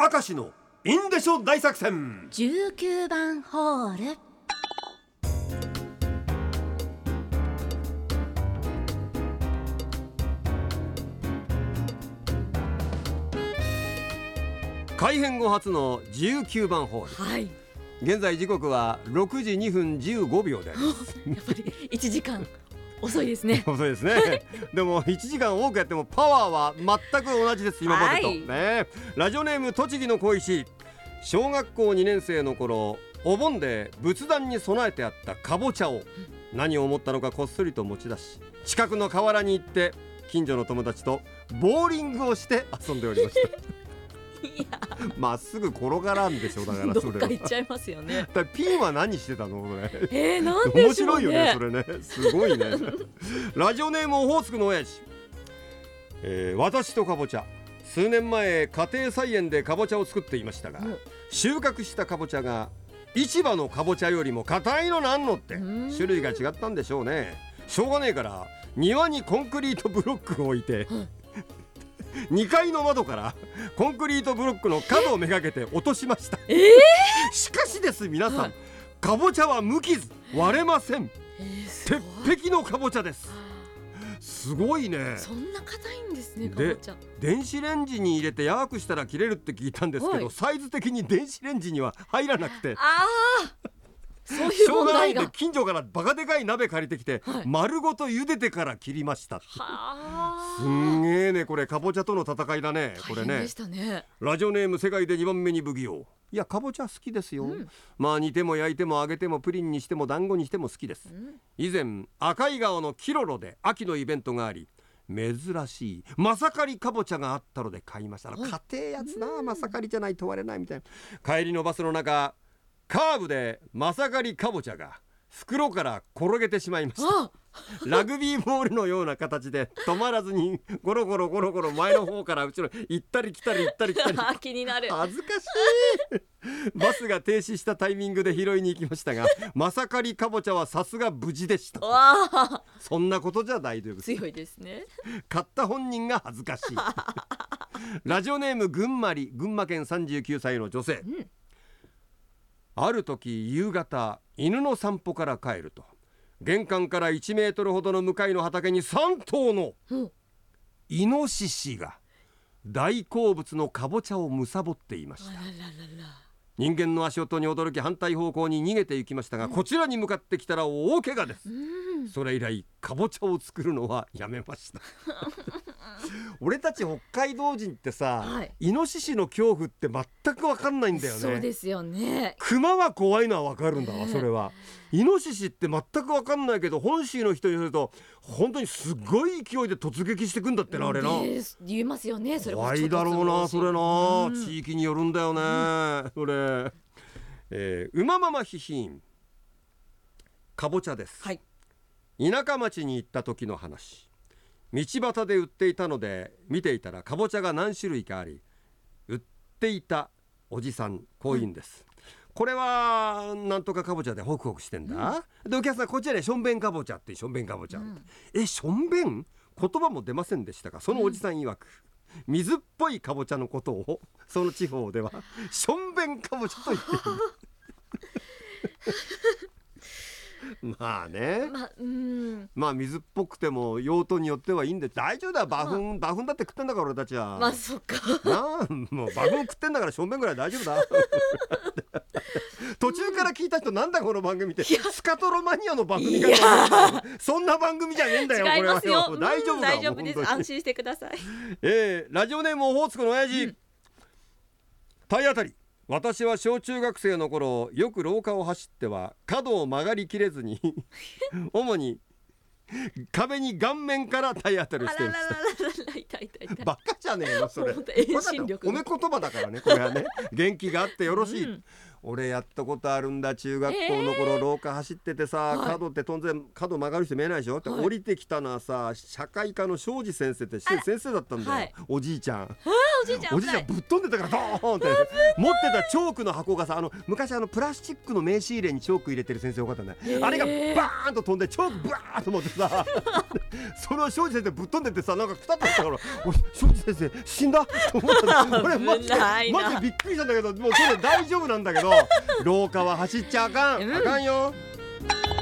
かしのインデショ大作戦 19番ホール。 改編後初の19番ホール、 はい、 現在時刻は6時2分15秒でありますやっぱり1時間遅いですね遅いですねでも1時間多くやってもパワーは全く同じです今までと、 はいね、ラジオネーム栃木の小石。小学校2年生の頃、お盆で仏壇に備えてあったかぼちゃを何を思ったのかこっそりと持ち出し、近くの河原に行って近所の友達とボーリングをして遊んでおりましたいやまっすぐ転がらんでしょ。だからどっそれはか行っちゃいますよねだからピンは何してたのこれなんで面しょうね。 白いよねそれね、すごいねラジオネームオホーツクの親父、私とかぼちゃ、数年前家庭菜園でかぼちゃを作っていましたが、収穫したかぼちゃが市場のかぼちゃよりも硬いのなんのって種類が違ったんでしょうね。しょうがねえから庭にコンクリートブロックを置いて、2階の窓からコンクリートブロックの角をめがけて落としました、しかしです皆さん、 はい、 かぼちゃは無傷、割れません、鉄壁のかぼちゃです。すごいね。 そんな硬いんですね、かぼでちゃ。 電子レンジに入れて弱くしたら切れるって聞いたんですけど、 はい、 サイズ的に電子レンジには入らなくて、 そういうしょうがないんで問題が。 近所からバカでかい鍋借りてきて、 はい、 丸ごと茹でてから切りました。すんげえね、これかぼちゃとの戦いだね。これね。 大変でしたね。 ラジオネーム世界で2番目に不器用。いやかぼちゃ好きですよ、まあ煮ても焼いても揚げてもプリンにしても団子にしても好きです、以前赤井川のキロロで秋のイベントがあり、珍しいマサカリかぼちゃがあったので買いました。家庭やつな、マサカリじゃないと割れないみたいな。帰りのバスの中、カーブでマサカリかぼちゃが袋から転げてしまいました。ラグビーボールのような形で止まらずにゴロゴロゴロゴロ前の方から後ろ行ったり来たり行ったり来たり気になる。 恥ずかしいバスが停止したタイミングで拾いに行きましたが、マサカリかぼちゃはさすが無事でした。そんなことじゃ大丈夫です。 強いですね。 買った本人が恥ずかしいラジオネーム群馬り、群馬県39歳の女性、ある時夕方犬の散歩から帰ると、玄関から1メートルほどの向かいの畑に3頭のイノシシが大好物のかぼちゃを貪っていました。人間の足音に驚き反対方向に逃げて行きましたが、こちらに向かってきたら大怪我です。それ以来かぼちゃを作るのはやめました俺たち北海道人ってさ、イノシシの恐怖って全く分かんないんだよね。 そうですよね。 クマは怖いのは分かるんだわ、それは。イノシシって全く分かんないけど、本州の人によると本当にすごい勢いで突撃してくんだってな、あれな。 言いますよね。それ怖いだろうな、それな、地域によるんだよね、それ。うまままひひん、かぼちゃです、田舎町に行った時の話。道端で売っていたので見ていたらかぼちゃが何種類かあり、売っていたおじさんこう言うんです、これはなんとかかぼちゃでホクホクしてんだ、でお客さんこちらでしょんべんかぼちゃって、しょんべんかぼちゃ、しょんべん、言葉も出ませんでしたが、そのおじさん曰く、水っぽいかぼちゃのことをその地方ではしょんべんかぼちゃと言っているまあね、まあ水っぽくても用途によってはいいんで大丈夫だよ。馬糞だって食ってんだから俺たちは。 まあそっかもう馬糞食ってんだからしょんべんぐらい大丈夫だ途中から聞いた人、なんだこの番組ってスカトロマニアの番組かと思った。そんな番組じゃねえんだよ。 違いますよ。 これは大丈夫だ、 大丈夫です。安心してください。 ラジオネームオホーツクの親父、体当たり。私は小中学生の頃、よく廊下を走っては角を曲がりきれずに主に壁に顔面から体当たりしていました。バカじゃねえのそれ。 遠心力褒め言葉だからね、これはね元気があってよろしい、 俺やったことあるんだ。中学校の頃、廊下走っててさ、 はい角って当然角曲がる人見えないでしょ、ってはい降りてきたのはさ、社会科の庄司先生って先生だったんだよ、 はいおじいちゃん。 おじいちゃんおじいちゃんぶっ飛んでたからドーンって持ってたチョークの箱がさ、昔プラスチックの名刺入れにチョーク入れてる先生多かったんだよ、あれがバーンと飛んでチョークブワーンと持ってさその庄司先生ぶっ飛んでってさ、なんかくたってしたからおい庄司先生死んだと思ったの俺マジでびっくりしたんだけど、もうそれ大丈夫なんだけど廊下は走っちゃあかん、あかんよ。